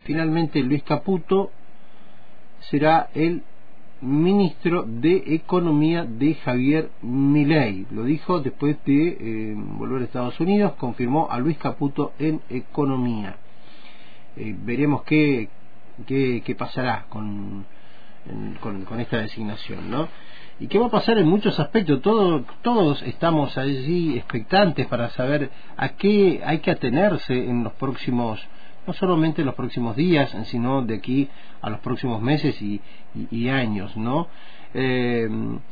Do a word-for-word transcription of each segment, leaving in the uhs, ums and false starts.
Finalmente Luis Caputo será el ministro de Economía de Javier Milei. Lo dijo después de eh, volver a Estados Unidos, confirmó a Luis Caputo en Economía. Eh, veremos qué, qué, qué pasará con, en, con, con esta designación, ¿no? Y qué va a pasar en muchos aspectos. Todo, todos estamos allí expectantes para saber a qué hay que atenerse en los próximos, no solamente en los próximos días, sino de aquí a los próximos meses y, y, y años, ¿no? Eh,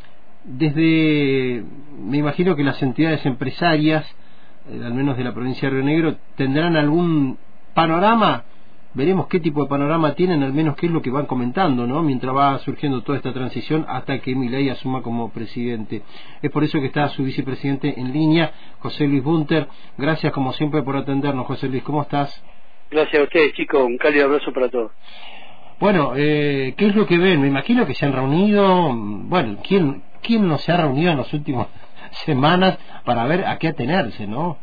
desde, me imagino que las entidades empresarias, eh, al menos de la provincia de Río Negro, tendrán algún panorama. Veremos qué tipo de panorama tienen, al menos qué es lo que van comentando, ¿no? Mientras va surgiendo toda esta transición hasta que Milei asuma como presidente. Es por eso que está su vicepresidente en línea, José Luis Bunter. Gracias como siempre por atendernos, José Luis. ¿Cómo estás? Gracias a ustedes, chicos. Un cálido abrazo para todos. Bueno, eh, ¿qué es lo que ven? Me imagino que se han reunido. Bueno, ¿quién, quién no se ha reunido en las últimas semanas para ver a qué atenerse, no?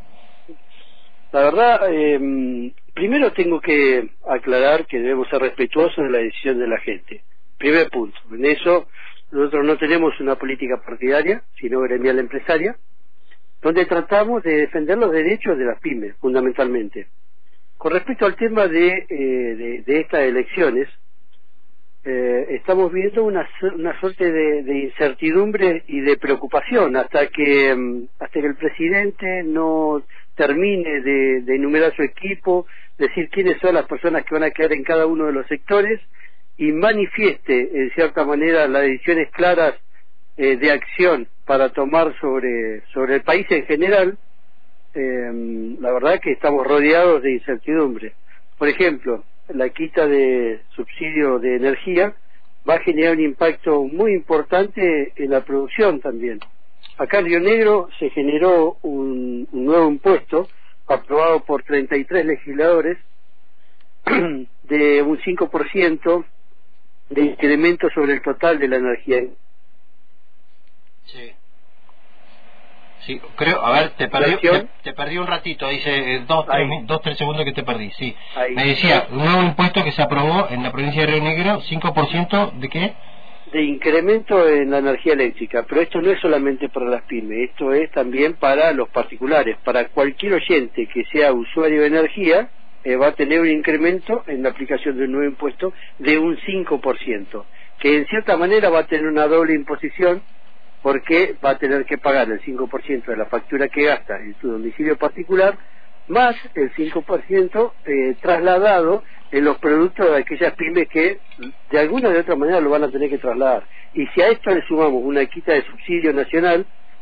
La verdad, eh, primero tengo que aclarar que debemos ser respetuosos de la decisión de la gente. Primer punto. En eso, nosotros no tenemos una política partidaria, sino gremial empresaria, donde tratamos de defender los derechos de las pymes, fundamentalmente. Con respecto al tema de, eh, de, de estas elecciones, eh, estamos viendo una, una suerte de, de incertidumbre y de preocupación hasta que, hasta que el presidente no termine de, de enumerar su equipo, decir quiénes son las personas que van a quedar en cada uno de los sectores y manifieste, en cierta manera, las decisiones claras eh, de acción para tomar sobre, sobre el país en general. Eh, la verdad que estamos rodeados de incertidumbre. Por ejemplo, la quita de subsidio de energía va a generar un impacto muy importante en la producción también. Acá en Río Negro se generó un, un nuevo impuesto aprobado por treinta y tres legisladores de un cinco por ciento de incremento sobre el total de la energía. Sí. Sí, creo, a ver, te perdí, te, te perdí un ratito, dice eh, dos, tres, dos, tres segundos que te perdí, sí. Ahí. Me decía, un nuevo impuesto que se aprobó en la provincia de Río Negro, cinco por ciento ¿de qué? De incremento en la energía eléctrica, pero esto no es solamente para las pymes, esto es también para los particulares, para cualquier oyente que sea usuario de energía, eh, va a tener un incremento en la aplicación de un nuevo impuesto de un cinco por ciento, que en cierta manera va a tener una doble imposición, porque va a tener que pagar el cinco por ciento de la factura que gasta en su domicilio particular, más el cinco por ciento eh, trasladado en los productos de aquellas pymes que de alguna de otra manera lo van a tener que trasladar. Y si a esto le sumamos una quita de subsidio nacional,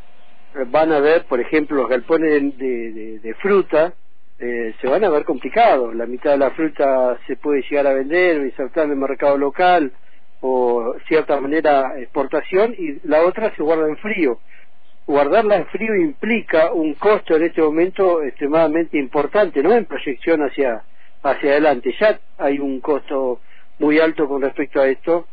van a ver, por ejemplo, los galpones de, de, de, de fruta, eh, se van a ver complicados. La mitad de la fruta se puede llegar a vender o insertar en el mercado local, o cierta manera exportación, y la otra se guarda en frío. Guardarla en frío implica un costo en este momento extremadamente importante, no en proyección hacia hacia adelante. Ya hay un costo muy alto con respecto a esto.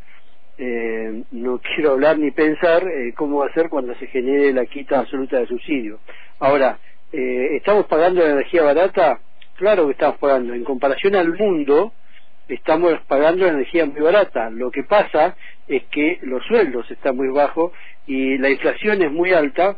Eh, no quiero hablar ni pensar eh, cómo va a ser cuando se genere la quita absoluta de subsidio. Ahora, eh, ¿estamos pagando la energía barata? Claro que estamos pagando. En comparación al mundo, estamos pagando energía muy barata. Lo que pasa es que los sueldos están muy bajos y la inflación es muy alta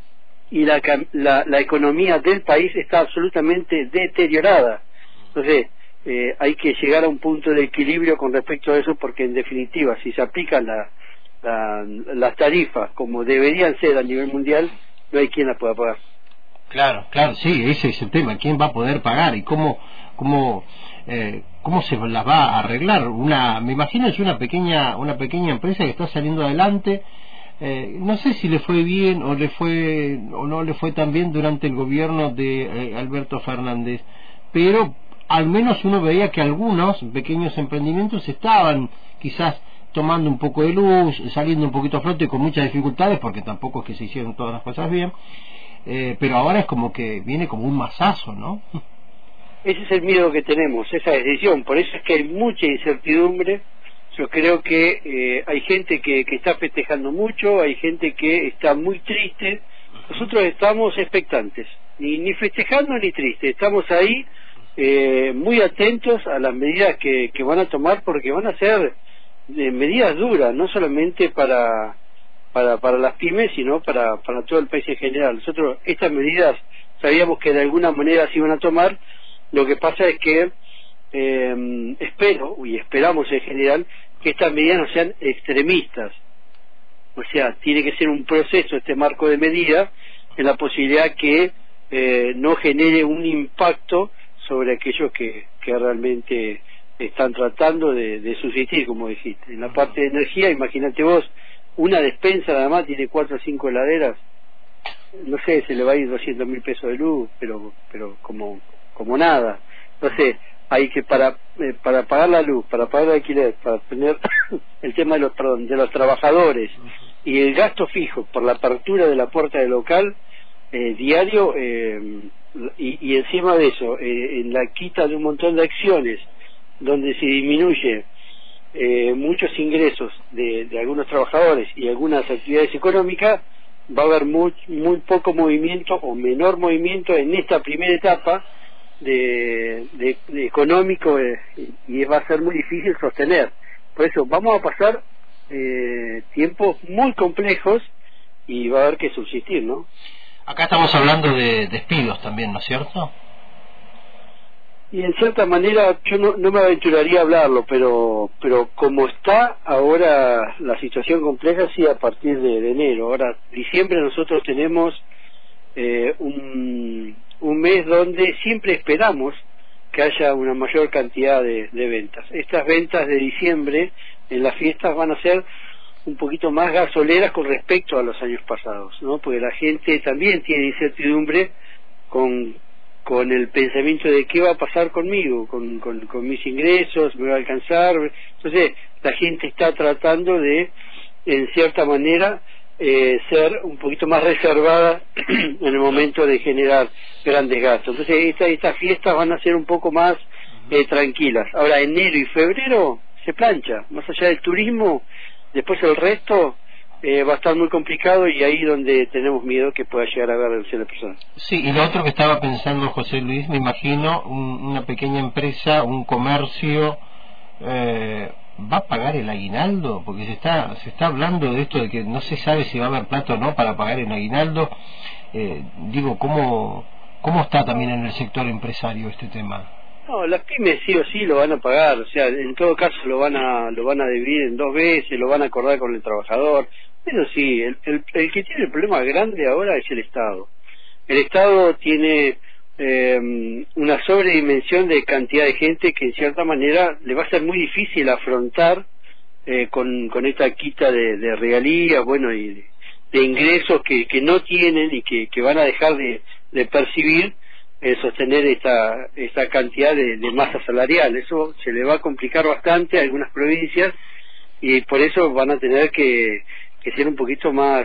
y la, la, la economía del país está absolutamente deteriorada. Entonces, eh, hay que llegar a un punto de equilibrio con respecto a eso, porque en definitiva, si se aplican la, la, las tarifas como deberían ser a nivel mundial, no hay quien las pueda pagar. Claro, claro, sí, ese es el tema. ¿Quién va a poder pagar y cómo, cómo, eh, cómo se las va a arreglar? Una, me imagino es una pequeña, una pequeña empresa que está saliendo adelante. Eh, no sé si le fue bien o le fue o no le fue tan bien durante el gobierno de eh, Alberto Fernández, pero al menos uno veía que algunos pequeños emprendimientos estaban quizás tomando un poco de luz, saliendo un poquito a flote con muchas dificultades, porque tampoco es que se hicieron todas las cosas bien, eh, pero ahora es como que viene como un mazazo, ¿no? Ese es el miedo que tenemos, esa decisión. Por eso es que hay mucha incertidumbre. Yo creo que eh, hay gente que, que está festejando mucho, hay gente que está muy triste. Nosotros estamos expectantes, ni, ni festejando ni tristes, estamos ahí eh, muy atentos a las medidas que, que van a tomar, porque van a ser eh, medidas duras, no solamente para, para, para las pymes, sino para, para todo el país en general. Nosotros estas medidas sabíamos que de alguna manera se iban a tomar, lo que pasa es que eh, espero, y esperamos en general, que estas medidas no sean extremistas. O sea, tiene que ser un proceso, este marco de medidas, en la posibilidad que eh, no genere un impacto sobre aquellos que, que realmente están tratando de, de subsistir, como dijiste. En la parte de energía, imagínate vos, una despensa nada más tiene cuatro o cinco heladeras, no sé, se le va a ir doscientos mil pesos de luz, pero pero como como nada. Entonces, hay que, para eh, para pagar la luz, para pagar el alquiler, para tener el tema de los perdón, de los trabajadores y el gasto fijo por la apertura de la puerta del local eh, diario, eh, y, y encima de eso, eh, en la quita de un montón de acciones donde se disminuye eh, muchos ingresos de, de algunos trabajadores y algunas actividades económicas, va a haber muy, muy poco movimiento o menor movimiento en esta primera etapa de, de, de económico, eh, y va a ser muy difícil sostener. Por eso vamos a pasar eh, tiempos muy complejos y va a haber que subsistir, ¿no? Acá estamos hablando de despidos también, ¿no es cierto? Y en cierta manera yo no, no me aventuraría a hablarlo, pero pero como está ahora la situación compleja, sí, a partir de, de enero. Ahora, diciembre nosotros tenemos eh, un, un mes donde siempre esperamos que haya una mayor cantidad de, de ventas. Estas ventas de diciembre en las fiestas van a ser un poquito más gasoleras con respecto a los años pasados, ¿no? Porque la gente también tiene incertidumbre con con el pensamiento de qué va a pasar conmigo, con, con, con mis ingresos, me va a alcanzar. Entonces la gente está tratando de, en cierta manera, eh, ser un poquito más reservada en el momento de generar grandes gastos. Entonces esta, estas fiestas van a ser un poco más eh, tranquilas. Ahora, enero y febrero se plancha, más allá del turismo, después el resto Eh, va a estar muy complicado, y ahí donde tenemos miedo que pueda llegar a haber reducción de personas. Sí, y lo otro que estaba pensando, José Luis, me imagino un, una pequeña empresa, un comercio, eh, ¿va a pagar el aguinaldo? Porque se está se está hablando de esto de que no se sabe si va a haber plata o no para pagar el aguinaldo. Eh, digo, ¿cómo, ¿cómo está también en el sector empresario este tema? No, las pymes sí o sí lo van a pagar, o sea, en todo caso lo van a lo van a dividir en dos veces, lo van a acordar con el trabajador. Pero sí, el, el, el que tiene el problema grande ahora es el Estado. El Estado tiene eh, una sobredimensión de cantidad de gente que en cierta manera le va a ser muy difícil afrontar eh, con, con esta quita de, de regalías, bueno, y de, de ingresos que, que no tienen y que, que van a dejar de, de percibir, eh, sostener esta, esta cantidad de, de masa salarial. Eso se le va a complicar bastante a algunas provincias, y por eso van a tener que que ser un poquito más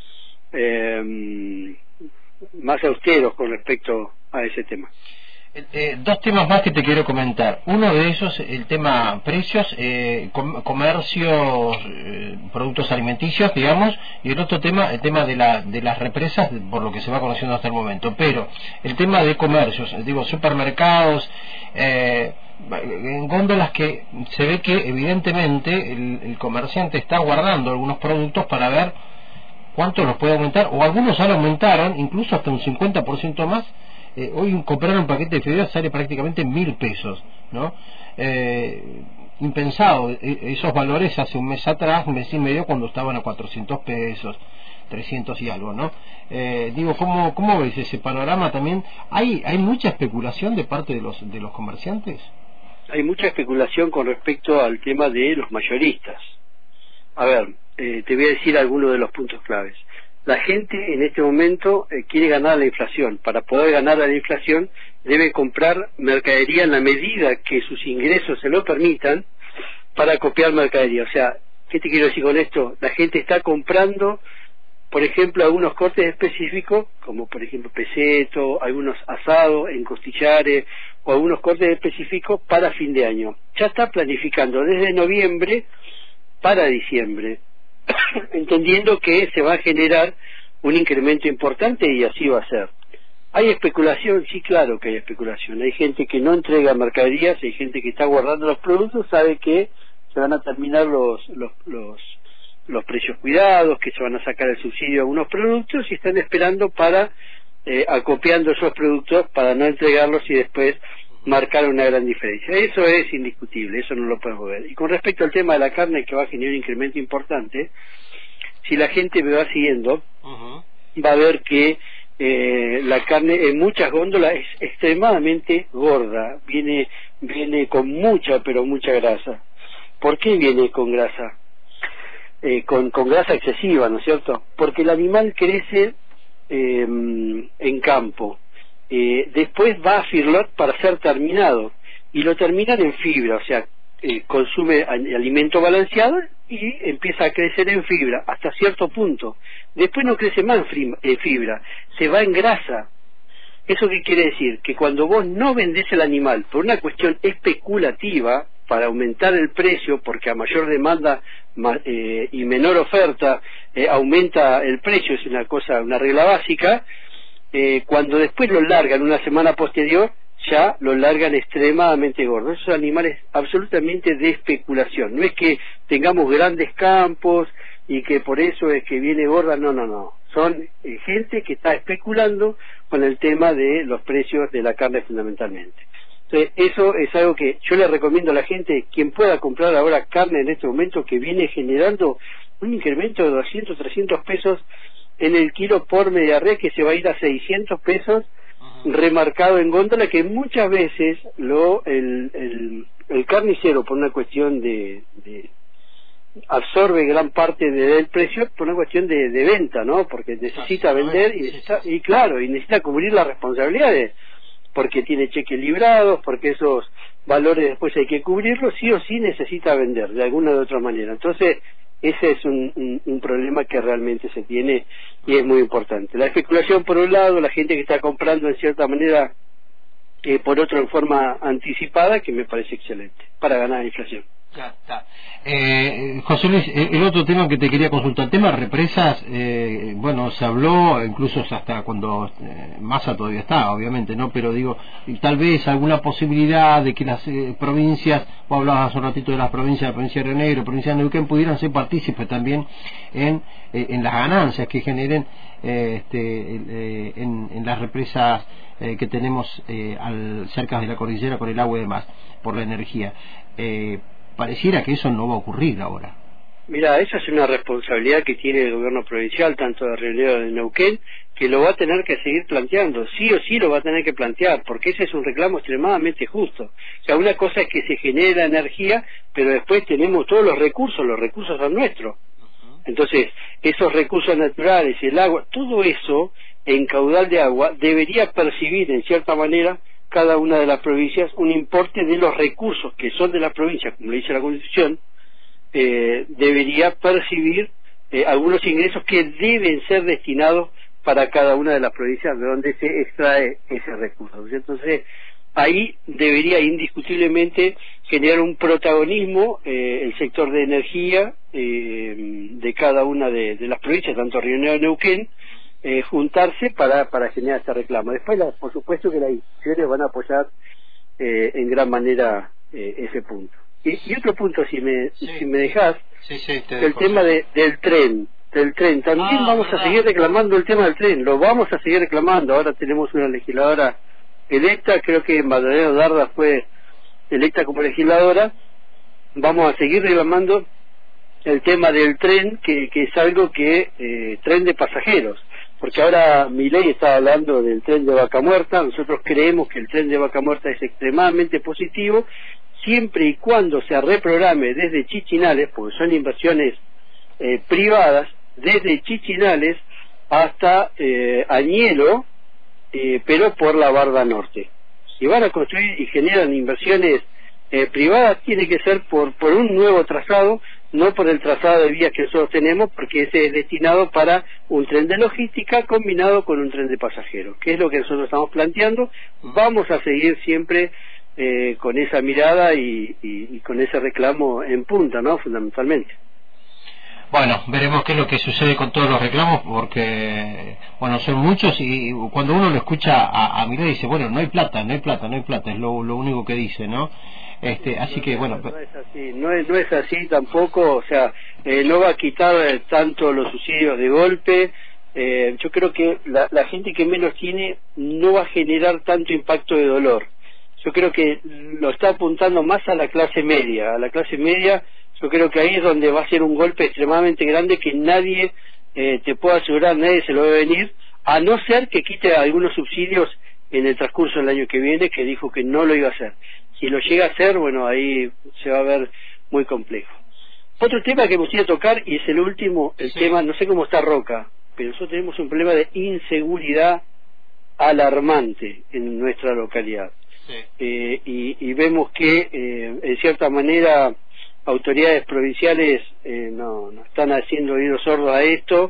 eh, más austeros con respecto a ese tema. Eh, eh, dos temas más que te quiero comentar. Uno de ellos, el tema precios, eh, com comercios, eh, productos alimenticios, digamos, y el otro tema, el tema de, la, de las represas, por lo que se va conociendo hasta el momento. Pero el tema de comercios, digo, supermercados, eh, en góndolas, que se ve que evidentemente el, el comerciante está guardando algunos productos para ver cuánto los puede aumentar, o algunos ya lo aumentaron, incluso hasta un cincuenta por ciento más. Eh, hoy comprar un paquete de fideos sale prácticamente mil pesos, ¿no? Eh, impensado eh, esos valores hace un mes atrás, un mes y medio, cuando estaban a cuatrocientos pesos, trescientos y algo, ¿no? Eh, digo, ¿cómo, ¿cómo ves ese panorama también? ¿Hay hay mucha especulación de parte de los de los comerciantes? Hay mucha especulación con respecto al tema de los mayoristas. A ver, eh, te voy a decir algunos de los puntos claves. La gente en este momento eh, quiere ganar la inflación. Para poder ganar la inflación debe comprar mercadería en la medida que sus ingresos se lo permitan, para copiar mercadería. O sea, ¿qué te quiero decir con esto? La gente está comprando, por ejemplo, algunos cortes específicos, como por ejemplo peseto, algunos asados en costillares, o algunos cortes específicos para fin de año. Ya está planificando desde noviembre para diciembre, entendiendo que se va a generar un incremento importante, y así va a ser. ¿Hay especulación? Sí, claro que hay especulación. Hay gente que no entrega mercaderías, hay gente que está guardando los productos, sabe que se van a terminar los los los, los precios cuidados, que se van a sacar el subsidio a algunos productos y están esperando para, eh, acopiando esos productos para no entregarlos y después marcar una gran diferencia. Eso es indiscutible, eso no lo podemos ver. Y con respecto al tema de la carne, que va a generar un incremento importante, si la gente me va siguiendo, uh-huh. va a ver que eh, la carne en muchas góndolas es extremadamente gorda, viene viene con mucha, pero mucha grasa. ¿Por qué viene con grasa? Eh, con, con grasa excesiva, ¿no es cierto? Porque el animal crece eh, en campo, eh, después va a feedlot para ser terminado, y lo terminan en fibra, o sea, eh, consume alimento balanceado y empieza a crecer en fibra hasta cierto punto. Después no crece más en fibra, se va en grasa. ¿Eso qué quiere decir? Que cuando vos no vendés el animal por una cuestión especulativa, para aumentar el precio, porque a mayor demanda eh, y menor oferta eh, aumenta el precio, es una cosa, una regla básica, eh, cuando después lo largan una semana posterior, ya lo largan extremadamente gordo. Esos son animales absolutamente de especulación. No es que tengamos grandes campos y que por eso es que viene gorda, no, no, no. Son eh, gente que está especulando con el tema de los precios de la carne fundamentalmente. Entonces, eso es algo que yo le recomiendo a la gente, quien pueda comprar ahora carne en este momento, que viene generando un incremento de doscientos, trescientos pesos en el kilo por media red, que se va a ir a seiscientos pesos, remarcado en góndola, que muchas veces lo el, el, el carnicero, por una cuestión de, de absorbe gran parte del precio por una cuestión de, de venta, ¿no? Porque necesita vender y necesita, y claro, y necesita cubrir las responsabilidades, porque tiene cheques librados, porque esos valores después hay que cubrirlos, sí o sí necesita vender de alguna u otra manera. Entonces, ese es un, un, un problema que realmente se tiene y es muy importante. La especulación por un lado, la gente que está comprando en cierta manera, eh, por otro en forma anticipada, que me parece excelente, para ganar inflación. Ya está. Eh, José Luis, el otro tema que te quería consultar, el tema de represas, eh, bueno, se habló incluso hasta cuando eh, Massa todavía está, obviamente, ¿no? Pero digo, tal vez alguna posibilidad de que las eh, provincias, vos hablabas hace un ratito de las provincias, la provincia de Río Negro, provincia de Neuquén, pudieran ser partícipes también en, eh, en las ganancias que generen eh, este, eh, en, en las represas eh, que tenemos eh, al, cerca de la cordillera con el agua y demás, por la energía. Eh, Pareciera que eso no va a ocurrir ahora. Mira, esa es una responsabilidad que tiene el gobierno provincial, tanto de Río Negro como de Neuquén, que lo va a tener que seguir planteando, sí o sí lo va a tener que plantear, porque ese es un reclamo extremadamente justo. O sea, una cosa es que se genere la energía, pero después tenemos todos los recursos, los recursos son nuestros. Entonces, esos recursos naturales, el agua, todo eso en caudal de agua debería percibir en cierta manera cada una de las provincias un importe de los recursos que son de la provincia, como le dice la Constitución, eh, debería percibir eh, algunos ingresos que deben ser destinados para cada una de las provincias de donde se extrae ese recurso. Entonces, ahí debería indiscutiblemente generar un protagonismo eh, el sector de energía eh, de cada una de, de las provincias, tanto Río Negro como Neuquén, Eh, juntarse para para generar este reclamo. Después, la, por supuesto que las instituciones van a apoyar eh, en gran manera eh, ese punto. Y, y otro punto, si me sí. si me dejás, sí, sí, el tema de, del tren, del tren. También ah, vamos a ah. seguir reclamando el tema del tren, lo vamos a seguir reclamando. Ahora tenemos una legisladora electa, creo que Magdalena Darda fue electa como legisladora. Vamos a seguir reclamando el tema del tren, que, que es algo que, eh, tren de pasajeros. Porque ahora Milei está hablando del tren de Vaca Muerta. Nosotros creemos que el tren de Vaca Muerta es extremadamente positivo, siempre y cuando se reprograme desde Chichinales, porque son inversiones eh, privadas, desde Chichinales hasta eh, Añelo, eh, pero por la Barda Norte. Si van a construir y generan inversiones eh, privadas, tiene que ser por, por un nuevo trazado, no por el trazado de vías que nosotros tenemos, porque ese es destinado para un tren de logística combinado con un tren de pasajeros, que es lo que nosotros estamos planteando. Vamos a seguir siempre eh, con esa mirada y, y, y con ese reclamo en punta, ¿no? Fundamentalmente. Bueno, veremos qué es lo que sucede con todos los reclamos, porque, bueno, son muchos y cuando uno lo escucha a, a Milei dice, bueno, no hay plata, no hay plata, no hay plata, es lo, lo único que dice, ¿no? Este, así que, bueno... No es así, no es, no es así tampoco, o sea, eh, no va a quitar eh, tanto los subsidios de golpe, eh, yo creo que la, la gente que menos tiene no va a generar tanto impacto de dolor. Yo creo que lo está apuntando más a la clase media, a la clase media. Yo creo que ahí es donde va a ser un golpe extremadamente grande que nadie eh, te puede asegurar, nadie se lo va a venir, a no ser que quite algunos subsidios en el transcurso del año que viene, que dijo que no lo iba a hacer. Si lo llega a hacer, bueno, ahí se va a ver muy complejo. Otro tema que me gustaría tocar, y es el último, el sí. tema, no sé cómo está Roca, pero nosotros tenemos un problema de inseguridad alarmante en nuestra localidad. Sí. Eh, y, y vemos que, eh, en cierta manera, autoridades provinciales eh, no, no están haciendo oídos sordos a esto,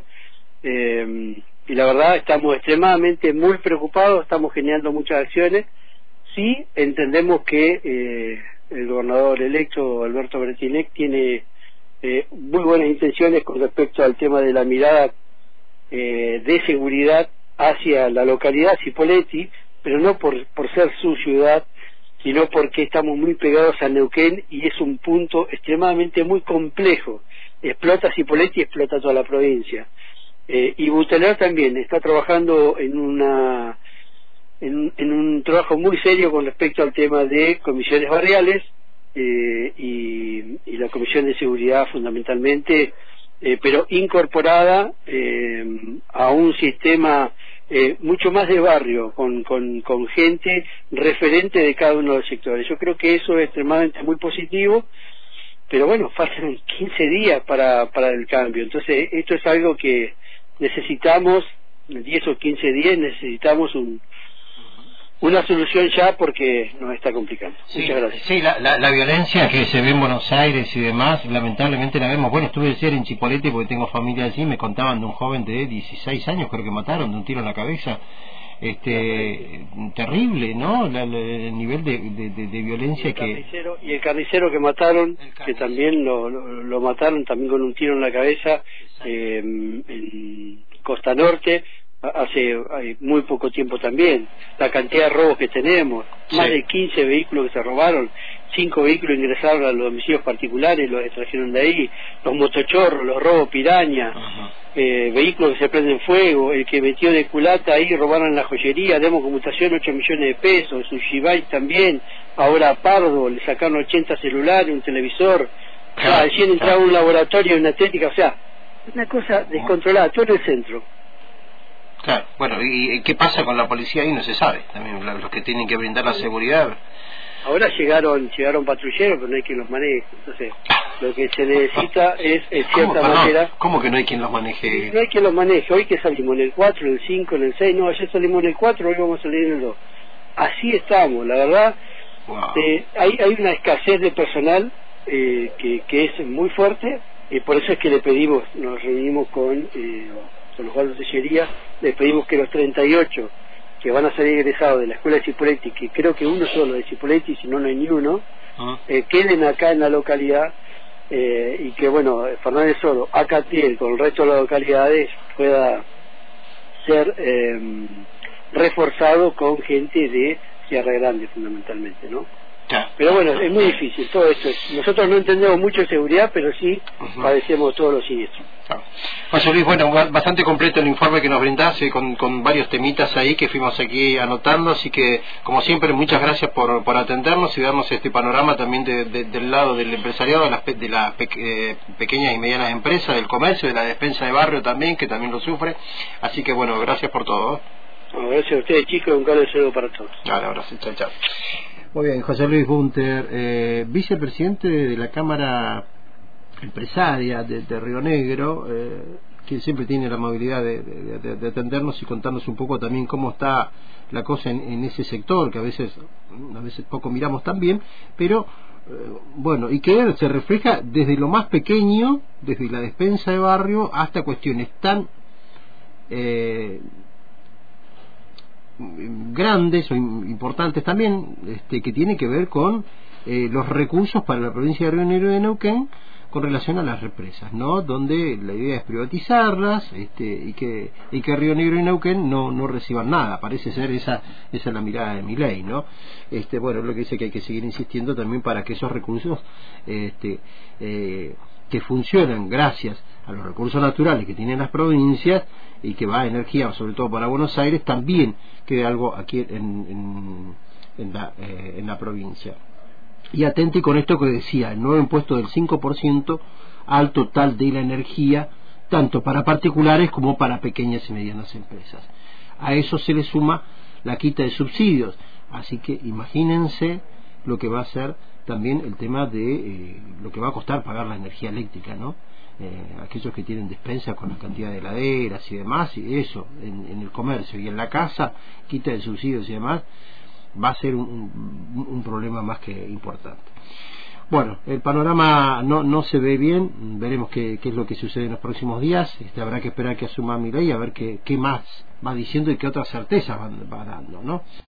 eh, y la verdad estamos extremadamente muy preocupados, estamos generando muchas acciones. Sí entendemos que eh, el gobernador electo Alberto Bretilnec tiene eh, muy buenas intenciones con respecto al tema de la mirada eh, de seguridad hacia la localidad Cipolletti, pero no por, por ser su ciudad, sino porque estamos muy pegados a Neuquén y es un punto extremadamente muy complejo. Explota Cipolletti y explota toda la provincia. Eh, y Buteler también está trabajando en una en, en un trabajo muy serio con respecto al tema de comisiones barriales eh, y, y la comisión de seguridad fundamentalmente, eh, pero incorporada eh, a un sistema Eh, mucho más de barrio, con, con, con gente referente de cada uno de los sectores. Yo creo que eso es extremadamente muy positivo, pero bueno, faltan quince días para, para el cambio. Entonces, esto es algo que necesitamos, en diez o quince días necesitamos un una solución ya porque nos está complicando. Sí, muchas gracias. Sí, la, la, la violencia que se ve en Buenos Aires y demás, lamentablemente la vemos. Bueno, estuve ayer en Chipolete porque tengo familia allí, me contaban de un joven de dieciséis años, creo que mataron, de un tiro en la cabeza. Este, terrible, ¿no? La, la, el nivel de, de, de, de violencia y que... Y el carnicero que mataron, que también lo, lo, lo mataron también con un tiro en la cabeza, eh, en Costa Norte, hace muy poco tiempo también. La cantidad de robos que tenemos, sí. Más de quince vehículos que se robaron, cinco vehículos ingresaron a los domicilios particulares, los extrajeron de ahí, los motochorros, los robos piraña, eh, vehículos que se prenden fuego, el que metió de culata ahí, robaron la joyería, demo conmutación ocho millones de pesos, Sushibai también, ahora a Pardo le sacaron ochenta celulares, un televisor, claro, ah, recién entraba claro. un laboratorio, una técnica, o sea, una cosa descontrolada, todo en el centro. Claro, bueno, ¿y qué pasa con la policía ahí? No se sabe, también los que tienen que brindar la seguridad. Ahora llegaron llegaron patrulleros, pero no hay quien los maneje, entonces lo que se necesita es, en cierta ¿Cómo, manera... ¿Cómo que no hay quien los maneje? No hay quien los maneje, hoy que salimos en el cuatro, en el cinco, en el seis, no, ayer salimos en el cuatro, hoy vamos a salir en el dos. Así estamos, la verdad, wow. eh, hay, hay una escasez de personal eh, que, que es muy fuerte, y por eso es que le pedimos, nos reunimos con... Eh, con los Osvaldo Tellería, les pedimos que los treinta y ocho que van a salir egresados de la escuela de Cipolletti, que creo que uno solo de Cipolletti, si no, no hay ni uno, uh-huh. eh, queden acá en la localidad eh, y que, bueno, Fernández Oro, Acatiel, con el resto de las localidades, pueda ser eh, reforzado con gente de Sierra Grande, fundamentalmente, ¿no? Ya. Pero bueno, es muy difícil todo esto. Nosotros no entendemos mucho de seguridad, pero sí uh-huh. padecemos todos los siniestros. Ah. José Luis, bueno, bastante completo el informe que nos brindaste con, con varios temitas ahí que fuimos aquí anotando, así que como siempre muchas gracias por, por atendernos y darnos este panorama también de, de, del lado del empresariado, de las, de las pe, eh, pequeñas y medianas empresas, del comercio, de la despensa de barrio también, que también lo sufre, así que bueno, gracias por todo. Bueno, gracias a ustedes, chicos, un calor saludo para todos. Vale, ahora sí, chao, chao. Muy bien, José Luis Gunter, eh, vicepresidente de la Cámara Empresaria de, de Río Negro, eh, que siempre tiene la amabilidad de, de, de, de atendernos y contarnos un poco también cómo está la cosa en, en ese sector, que a veces a veces poco miramos también, pero eh, bueno, y que se refleja desde lo más pequeño, desde la despensa de barrio, hasta cuestiones tan... Eh, grandes o importantes también, este, que tiene que ver con eh, los recursos para la provincia de Río Negro y de Neuquén, con relación a las represas, ¿no? Donde la idea es privatizarlas, este, y que y que Río Negro y Neuquén no no reciban nada. Parece ser esa esa es la mirada de Milei, ¿no? Este, bueno, lo que dice que hay que seguir insistiendo también para que esos recursos este eh, que funcionan gracias a los recursos naturales que tienen las provincias y que va a energía sobre todo para Buenos Aires, también quede algo aquí en, en, en, la, eh, en la provincia. Y atente con esto que decía, el nuevo impuesto del cinco por ciento al total de la energía, tanto para particulares como para pequeñas y medianas empresas. A eso se le suma la quita de subsidios, así que imagínense lo que va a ser también el tema de eh, lo que va a costar pagar la energía eléctrica, ¿no? Eh, aquellos que tienen despensa con la cantidad de heladeras y demás, y eso, en, en el comercio y en la casa, quita de subsidios y demás, va a ser un, un, un problema más que importante. Bueno, el panorama no, no se ve bien, veremos qué, qué es lo que sucede en los próximos días, este, habrá que esperar que asuma Milei a ver qué, qué más va diciendo y qué otras certezas va, va dando, ¿no?